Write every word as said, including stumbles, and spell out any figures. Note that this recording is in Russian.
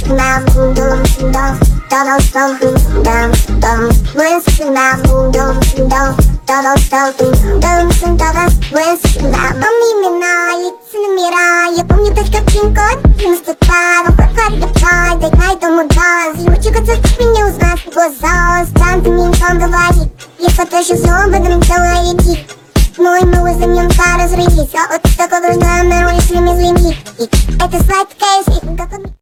на буду, да, да, да, да, да, мысли на буду, да, да, да, да, да, да, да, мысли на. Помни имена, лица номера, я помню только пин-код, девяносто два, вокруг отдыхай, дай дай дому да, звучит, как меня узнать в глаза, станты мне никто говорит, я фотошу зубы, на меня иди. Мой новый замен пара разрылись, а вот такой грудной, если не злимит. Это сладкая жизнь, как он...